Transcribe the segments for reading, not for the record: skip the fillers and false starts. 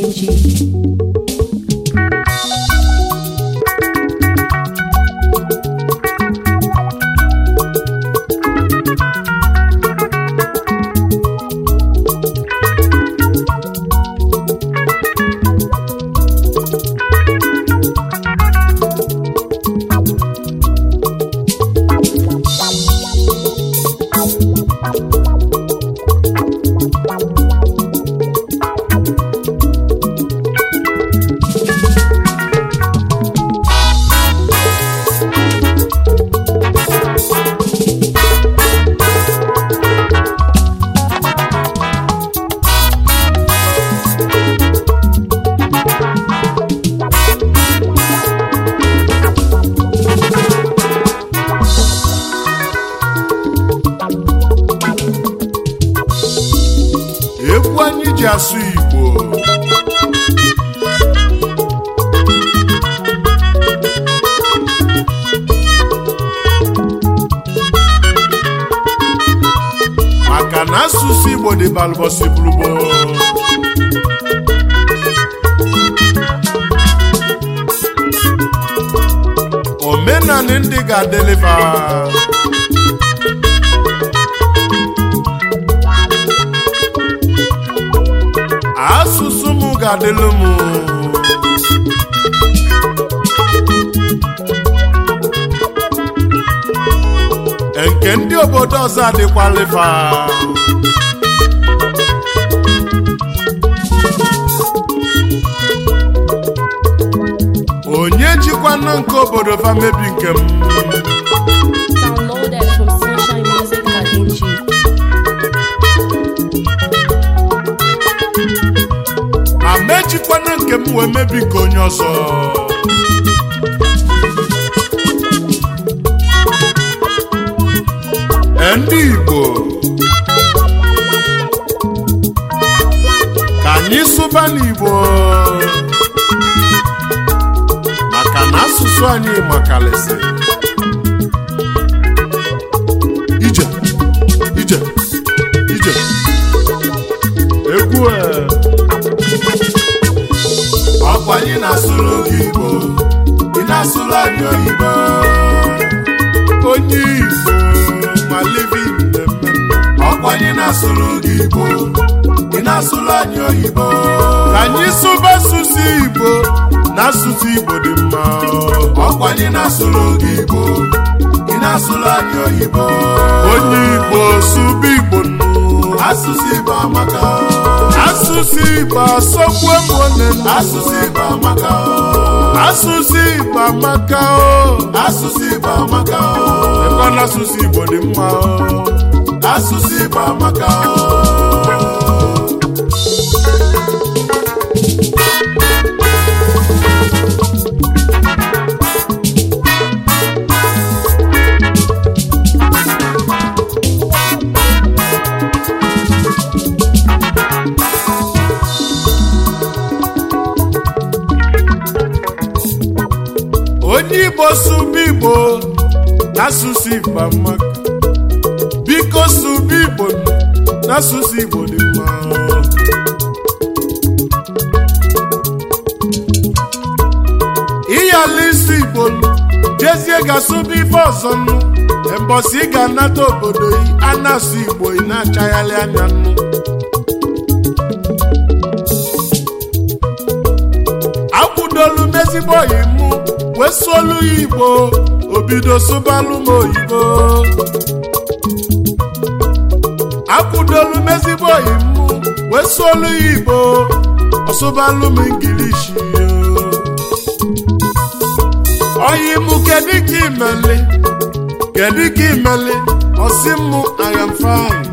Asụ Igbo maka na asụsụ Igbo dị balụbọsị bụrụbo omenanị ndị ga-adeliva asụsụ m ga-adịlụ m nke ndị obodo ọzọ adịkwalifa onye jikwana nke obodo fa mebi nke m Downloaded from sunshinemusic.ng. amejikwana nke m wee mebi nke onye ọzọ ndị Igbo ka anyị sụba n'Igbo maka na asụsụ anyị makalịsị ije ije ije egwu ọkwa anyị na-asụrụ gị Igbo ị na-asụrụ anyị oyibo onye Igbo ma living ọkwa anyị na-asụrụ gị Igbo ị na-asụrụ anyị oyibo ka anyị sụba asụsụ Igbo na asụsụ Igbo dị mma ọkwa anyị na-asụrụ gị Igbo ị na-asụrụ anyị oyibo onye Igbo sụba Igbo asụsụ Igbo amaka asụsụ Igbo asọgbu emone asụsụ Igbo amaka asụsụ Igbo amaka asụsụ Igbo amaka ebe na asụsụ Igbo dị mma asụsụ Igbo amaka onye Igbo sụba Igbo n'asụsụ Igbo amaka biko sụba Igbo n'asụsụ Igbo dị mma ịyala isi Igbo jezie ga-asụba ife ọzọ nụ mbọsị ị ga-anata obodo a na-asụ Igbo ị na-achagharị anya nụ akwụdolu m ezigbo oyi mụ wee sụọlụ ya Igbo obido sụbalụ m oyibo akwụdolu m ezigbo oyi mụ wee sụọlụ ya Igbo ọsụbalụ m Ingilishi oyi mụ kedu ka imeli ọsị mụ I am fine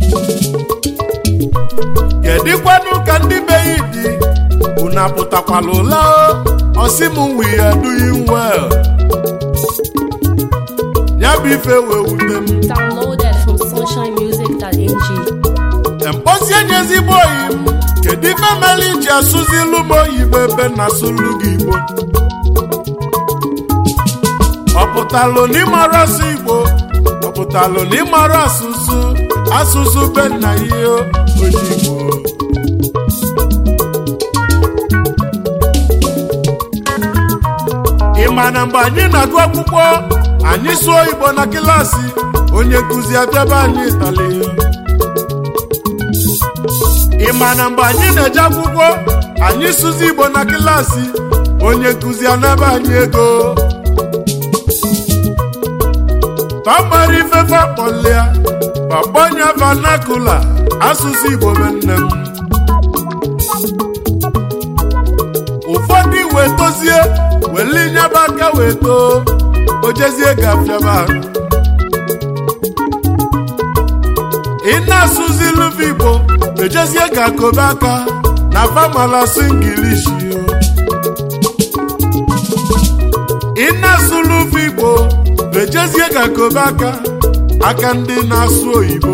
kedikwanụ ka ndị be yi dị unu apụtakwala ụla ọsị m we are doing well ya bụ ife wee wute m Downloaded from sunshinemusic.ng. mposi enye ezigbo oyi m kedu ife meli ji asụzilu m oyibo ebe na-asụlụ gị Igbo ọpụtalụ n'ịmara asụ Igbo ọpụtalụ n'ịmara asụsụ be nna ihe onye Igbo ịma na mgbe anyị na-agụ akwụkwọ anyị sụọ Igbo na klaasị onye nkụzi abịaba anyị ịtali ịma na mgbe anyị na-eje akwụkwọ anyị sụzi Igbo na klaasị onye nkụzi anaba anyị ego pamara ifefe akpọlịa pakpọnya vanakula asụsụ Igbo be nne m ụfọdụ wee tozie weli nyaba aka wee too ojezie gafiaba ị na-asụzi luva Igbo ejezie ga-akobe aka na famala singilishi ị na-asụ luva Igbo ejezie ga-akobe aka ndị na-asụ oyibo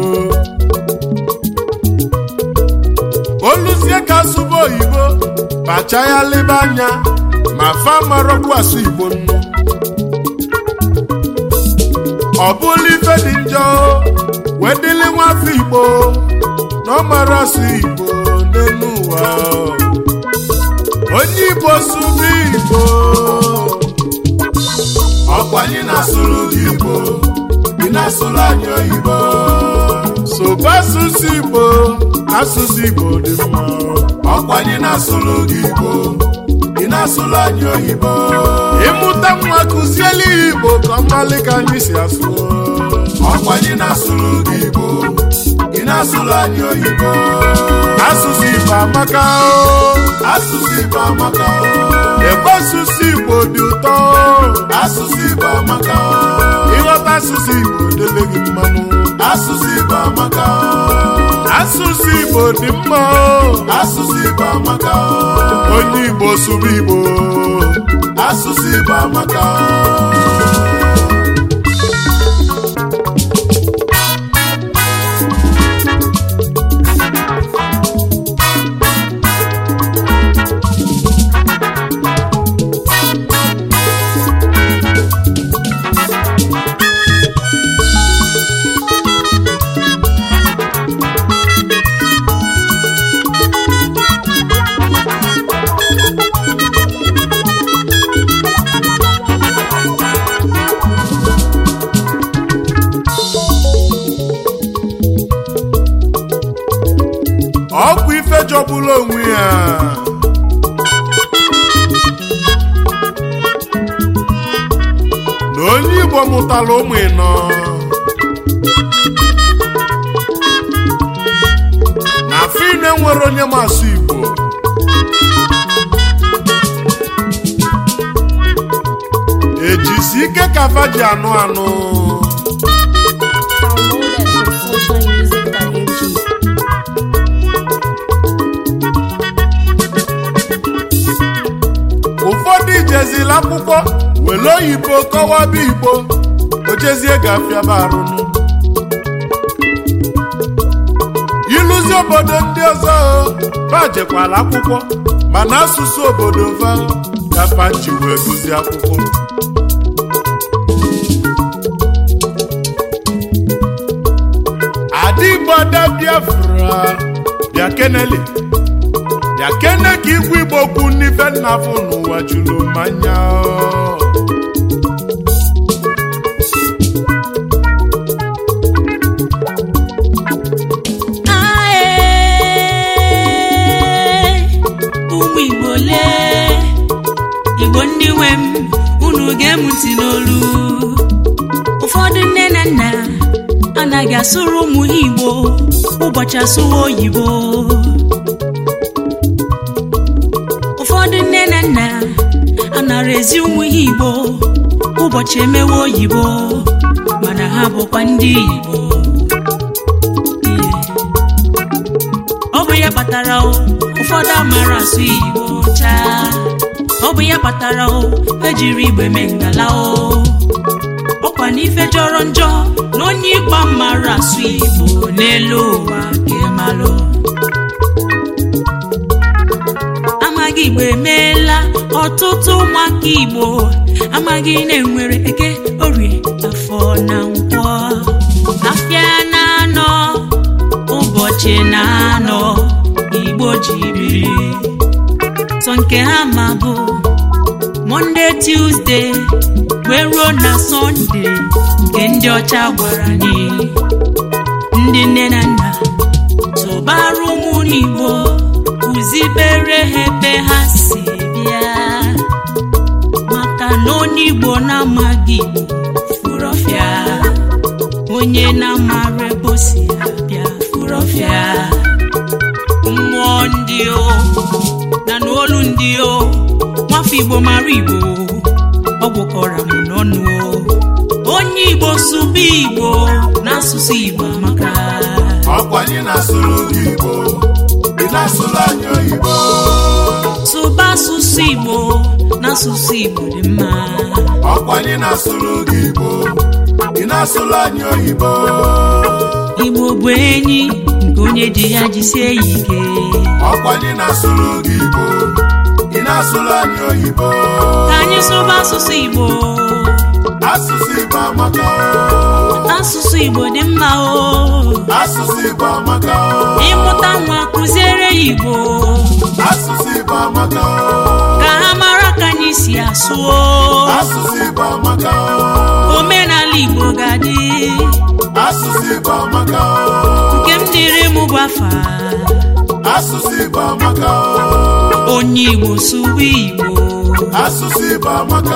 oluzie ka asụba oyibo bacha ya leba anya ma famarọkwu asụ Igbo nnu ọ bụla ife dị njọ wee dịlị nwafọ Igbo na ọ mara asụ Igbo n'elu ụwa onye Igbo sụba Igbo ọkwa anyị na-asụrụ gị Igbo ị na-asụrụ anyị oyibo soba asụsụ Igbo asụsụ Igbo dị mma ọkwa anyị na-asụrụ gị Igbo ị na-asụrụ anyị oyibo ịmụta nwa kụzieli Igbo ka mmalị ka anyị si asụ ọkwa anyị na-asụrụ gị Igbo ị na-asụrụ anyị oyibo asụsụ Igbo amaka asụsụ Igbo amaka ebe asụsụ Igbo dị ụtọ asụsụ Igbo amaka ịghọta asụsụ Igbo dele gị mmanụ asụsụ Igbo amaka asụsụ Igbo dị mma asụsụ Igbo amaka onye Igbo sụrụ Igbo asụsụ Igbo amaka ọkwa ife jọgbula onwe ya na onye Igbo mụtara ụmụ ịnọ na afọ ine nwere onye masụ Igbo ejisi ike ka fa ji anụ anụ ụfọdụ ijezila akwụkwọ were oyibo kọwaba Igbo ojezie gafiaba arụnụ ịlụzi obodo ndị ọzọ bajekwala akwụkwọ mana asụsụ obodo va gafanchi wee gụzi akwụkwọ ada Igbo ada Biafra bịa kenele ya kene ka igwe Igbo kwu n'ife nnafụ n'ụwa juru mmanya ụmụ Igbo lee Igbo ndị nwe m unu ga-emu ntị n'olu ụfọdụ nne na nna anaghị asụrụ ụmụ ha Igbo ụbọchị asụwa oyibo ụfọdụ nne na nna anara ezi ụmụ ihe Igbo ụbọchị emewe oyibo mana ha bụkwa ndị Igbo ọ bụ ya kpatara ụfọdụ amara asụ Igbo chaa ọ bụ ya kpatara ejiri Igbo eme ngala ọkwa n'ife jọrọ njọ na onye Igbo mara asụ Igbo n'elu ụwa ka ịmalụ amaghị Igbo emeela ọtụtụ ụmụaka Igbo amaghị na-enwere Eke Orie Afọ na Nkwọ afịa na-anọ ụbọchị na-anọ Igbo ji biri sọ nke ha ma bụ Monday, Tuesday, wee ruo na Sunday nke ndị ọcha gwara anyị ndị nne na nna tụbara ụmụ n'Igbo kụzibere ha ebe ha si bịa maka na onye Igbo na-amaghị Igbo furu ọfịa onye na-amara ebe o si abịa furu ọfịa mmụọ ndị o na n'olu ndị o nwafọ Igbo mara Igbo ọ gwụkọrọ m n'ọnụ onye Igbo sụba Igbo n'asụsụ Igbo amaka ọkwa anyị na-asụrụ gị Igbo ị na-asụrụ anyị oyibo sụba asụsụ Igbo n'asụsụ Igbo dị mma ọkwa anyị na-asụrụ gị Igbo ị na-asụrụ anyị oyibo Igbo bụ enyi nke onye ji ya jisie ya ike ọkwa anyị na-asụrụ gị Igbo ị na-asụrụ anyị oyibo ka anyị sụba asụsụ Igbo asụsụ Igbo amaka asụsụ Igbo dị mma asụsụ Igbo amaka ịmụta nwa kụziere ya Igbo asụsụ Igbo amaka ka ha mara ka anyị si asụ asụsụ Igbo amaka omenala Igbo ga-adị asụsụ Igbo amaka nke m dịrị m gwafa asụsụ Igbo amaka onye Igbo sụwa Igbo asụsụ Igbo amaka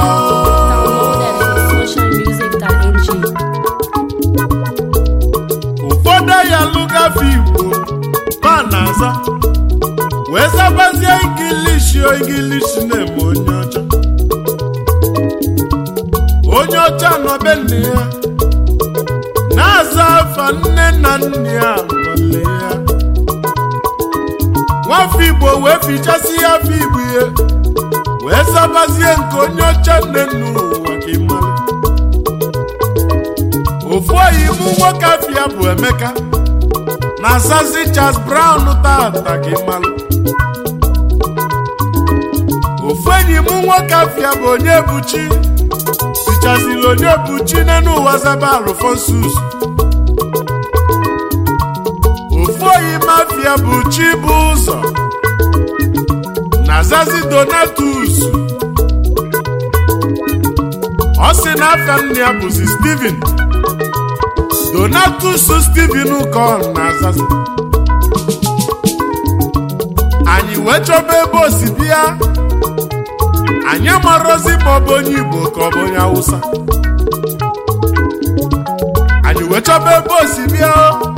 ụfọdụ ya lụgafe Igbo ma na-aza wee zabazie Ingilishi na-eme onye ọcha nọbe nne ya na-aza afa nne na nne ya nwale ya nwafọ Igbo wee fichasị ya afọ Igbo ya wee zabazie nke onye ọcha nne n'ụwa ka ịmara ofu oyi mụ nwoke afịa bụ Emeka na-azazi Charles Brown tata ka ịmara ofu enyi mụ nwoke afịa bụ onye buchi fichazili onye buchi n'ụwa zaba Alfonsus ofu oyi mafia bụ Chibụzọ na-azazi Donatus ọ sị na afịa nne ya bụzi Steven Donatus Steven ka ọ na-azazi anyị wee chọba ebe o si bịa anyị amarozi ma ọ bụ onye Igbo ka ọ bụ onye Hausa anyị wee chọba ebe o si bịa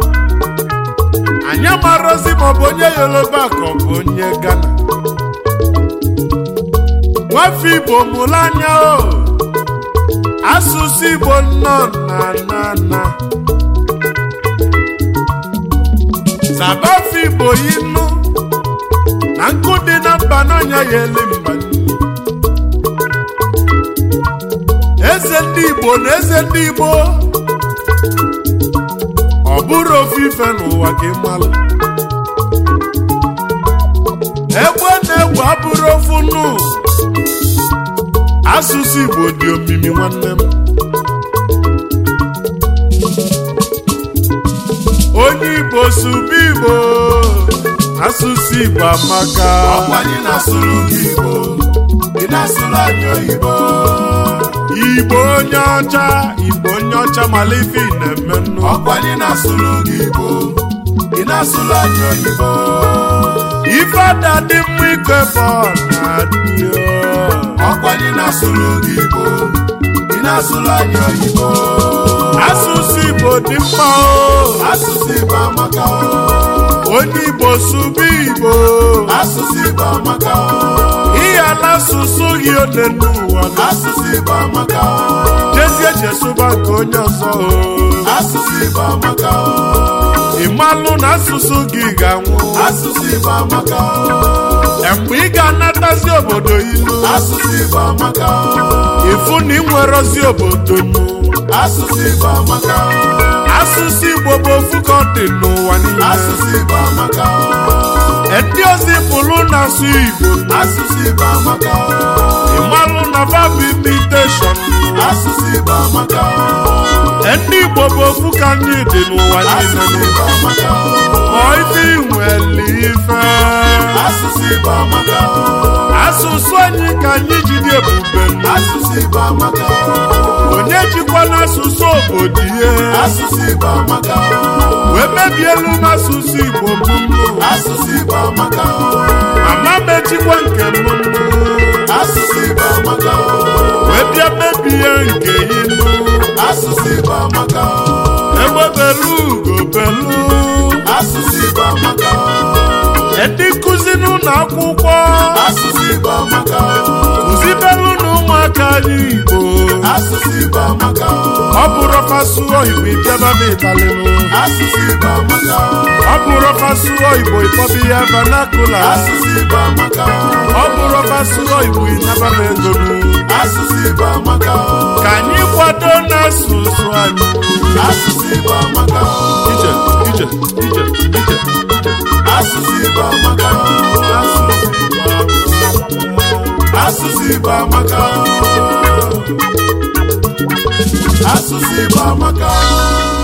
anyị amarozi ma ọ bụ onye Yoruba ka ọ bụ onye Ghana nwafọ Igbo mụrụ anya asụsụ Igbo nọ na zabafọ Igbo yinu na nkụ dị na mba n'anya ya ele mba eze ndị Igbo na eze ndị Igbo ọ bụrụ ofu ife n'ụwa ka ịmalụ egbe na-egwu abụrụ ofu nụ asụsụ Igbo dị omimi nwanne m onye Igbo sụba Igbo asụsụ Igbo amaka ọkwa anyị na-asụrụ gị Igbo ị na-asụrụ anyị oyibo Igbo onye ọcha mala ife ị na-eme nnụ ọkwa anyị na-asụrụ gị Igbo ị na-asụrụ anyị oyibo ife ada dị mma ike ebe ọ na-adị ọkwa anyị na-asụrụ gị Igbo ị na-asụrụ anyị oyibo asụsụ Igbo dị mkpa asụsụ Igbo amaka onye Igbo sụba Igbo asụsụ Igbo amaka ihe ala asụsụ gị one n'ụwa asụsụ Igbo amaka jezie jesụba nke onye ọzọ asụsụ Igbo amaka ịmalụ na asụsụ gị ga-anwụ asụsụ Igbo amaka mgbe ị ga-anatazi obodo ilu asụsụ Igbo amaka ịfụ na ị nwerozi obodo nnu asụsụ Igbo amaka asụsụ Igbo bụ ofu ka ọ dị n'ụwa niile asụsụ Igbo amaka ndị ozi pụrụ na-asụ Igbo asụsụ Igbo amaka ịmalụ na babụ imitation asụsụ Igbo amaka ndị Igbo bụ ofu ka anyị dị n'ụwa niile ife nwere ife asụsụ anyị ka anyị jide ebube onye jikwa n'asụsụ obodo ihe wee mebielu m asụsụ Igbo mama mejikwa nke m wee bịa mebie nke inu egbe belu ugo belu ndị nkụzi n'ụlọ akwụkwọ kụzibelu na ụmụaka anyị Igbo ọ bụrụ fasuo Igbo ijeba m italinu ọ bụrụ fasuo Igbo ikpọbi ya vanakula ọ bụrụ fasuo Igbo ịnaba m ego ka anyị kwado n'asụsụ anyị ije asụsụ Igbo amaka asụsụ Igbo amaka asụsụ Igbo amaka